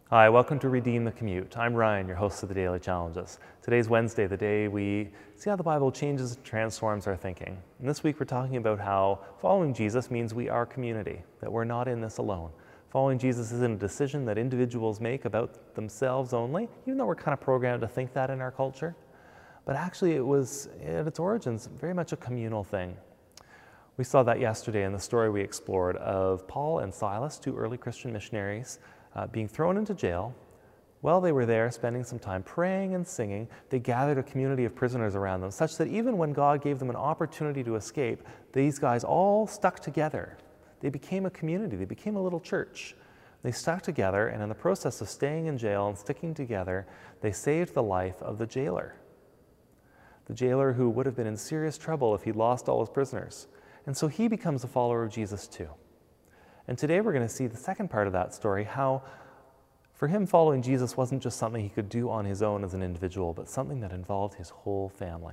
Hi, welcome to Redeem the Commute. I'm Ryan, your host of the Daily Challenges. Today's Wednesday, the day we see how the Bible changes and transforms our thinking. And this week we're talking about how following Jesus means we are community, that we're not in this alone. Following Jesus isn't a decision that individuals make about themselves only, even though we're kind of programmed to think that in our culture. But actually it was, at its origins, very much a communal thing. We saw that yesterday in the story we explored of Paul and Silas, two early Christian missionaries, being thrown into jail. While they were there spending some time praying and singing, they gathered a community of prisoners around them, such that even when God gave them an opportunity to escape, these guys all stuck together. They became a community, they became a little church. They stuck together, and in the process of staying in jail and sticking together, they saved the life of the jailer. The jailer who would have been in serious trouble if he'd lost all his prisoners. And so he becomes a follower of Jesus too. And today we're going to see the second part of that story, how for him following Jesus wasn't just something he could do on his own as an individual, but something that involved his whole family,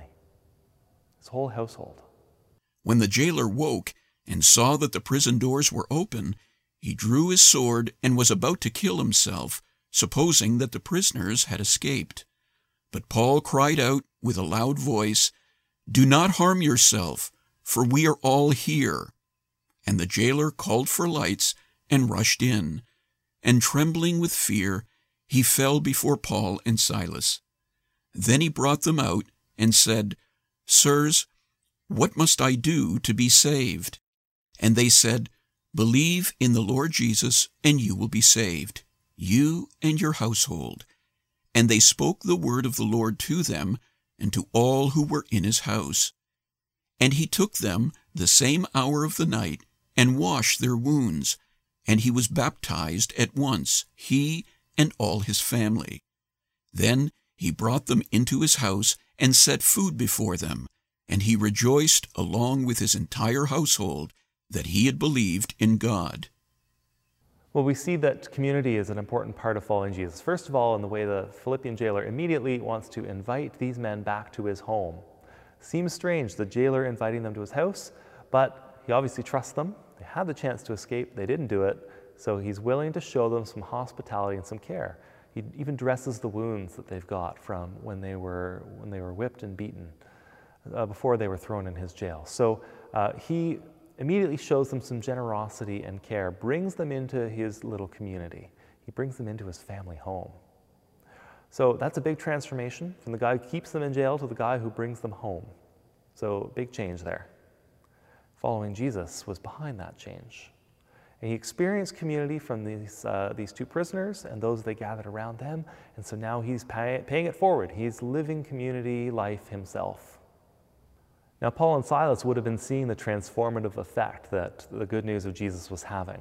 his whole household. When the jailer woke and saw that the prison doors were open, he drew his sword and was about to kill himself, supposing that the prisoners had escaped. But Paul cried out with a loud voice, "Do not harm yourself, for we are all here." And the jailer called for lights and rushed in. And trembling with fear, he fell before Paul and Silas. Then he brought them out and said, "Sirs, what must I do to be saved?" And they said, "Believe in the Lord Jesus, and you will be saved, you and your household." And they spoke the word of the Lord to them and to all who were in his house. And he took them the same hour of the night and washed their wounds, and he was baptized at once, he and all his family. Then he brought them into his house and set food before them, and he rejoiced along with his entire household that he had believed in God. Well, we see that community is an important part of following Jesus. First of all, in the way the Philippian jailer immediately wants to invite these men back to his home. Seems strange, the jailer inviting them to his house, but he obviously trusts them. They had the chance to escape, they didn't do it, so he's willing to show them some hospitality and some care. He even dresses the wounds that they've got from when they were whipped and beaten before they were thrown in his jail. So he immediately shows them some generosity and care, brings them into his little community. He brings them into his family home. So that's a big transformation from the guy who keeps them in jail to the guy who brings them home. So big change there. Following Jesus was behind that change. And he experienced community from these two prisoners and those they gathered around them, and so now he's paying it forward. He's living community life himself. Now Paul and Silas would have been seeing the transformative effect that the good news of Jesus was having.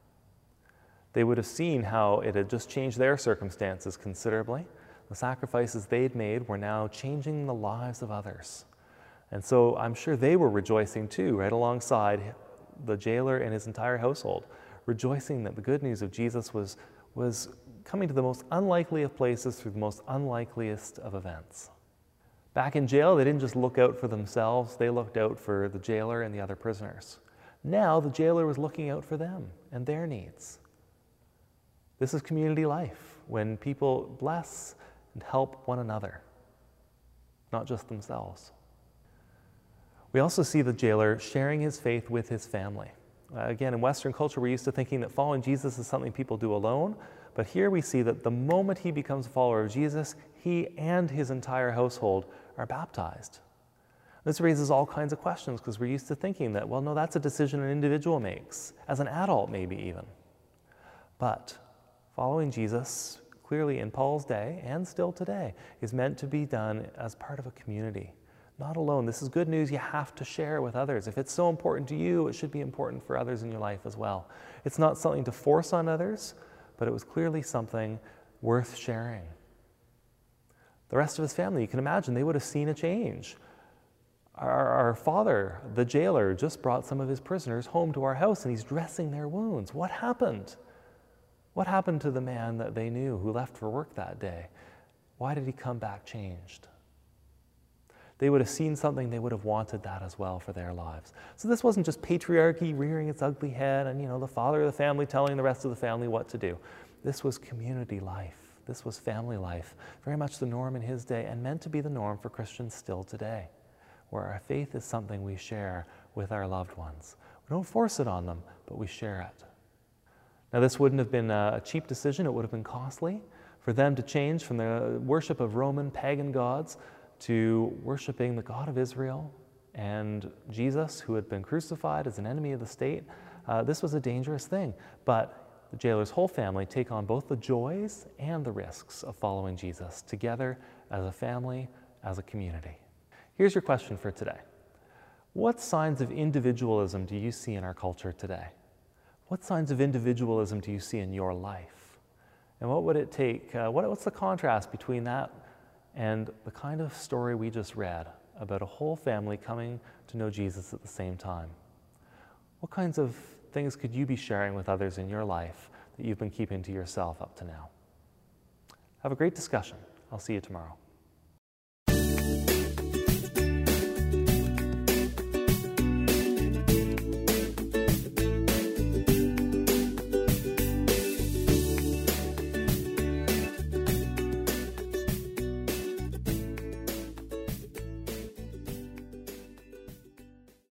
They would have seen how it had just changed their circumstances considerably. The sacrifices they'd made were now changing the lives of others. And so I'm sure they were rejoicing too, right alongside the jailer and his entire household, rejoicing that the good news of Jesus was coming to the most unlikely of places through the most unlikeliest of events. Back in jail, they didn't just look out for themselves, they looked out for the jailer and the other prisoners. Now the jailer was looking out for them and their needs. This is community life, when people bless and help one another, not just themselves. We also see the jailer sharing his faith with his family. Again, in Western culture, we're used to thinking that following Jesus is something people do alone, but here we see that the moment he becomes a follower of Jesus, he and his entire household are baptized. This raises all kinds of questions because we're used to thinking that, well, no, that's a decision an individual makes, as an adult maybe even. But following Jesus, clearly in Paul's day and still today, is meant to be done as part of a community. Not alone. This is good news you have to share with others. If it's so important to you, it should be important for others in your life as well. It's not something to force on others, but it was clearly something worth sharing. The rest of his family, you can imagine, they would have seen a change. Our father, the jailer, just brought some of his prisoners home to our house and he's dressing their wounds. What happened? What happened to the man that they knew who left for work that day? Why did he come back changed? They would have seen something, they would have wanted that as well for their lives. So this wasn't just patriarchy rearing its ugly head and, the father of the family telling the rest of the family what to do. This was community life. This was family life, very much the norm in his day and meant to be the norm for Christians still today, where our faith is something we share with our loved ones. We don't force it on them, but we share it. Now, this wouldn't have been a cheap decision. It would have been costly for them to change from the worship of Roman pagan gods to worshiping the God of Israel and Jesus, who had been crucified as an enemy of the state. This was a dangerous thing, but the jailer's whole family take on both the joys and the risks of following Jesus together as a family, as a community. Here's your question for today. What signs of individualism do you see in our culture today? What signs of individualism do you see in your life? And what would it take? What's the contrast between that and the kind of story we just read about a whole family coming to know Jesus at the same time? What kinds of things could you be sharing with others in your life that you've been keeping to yourself up to now? Have a great discussion. I'll see you tomorrow.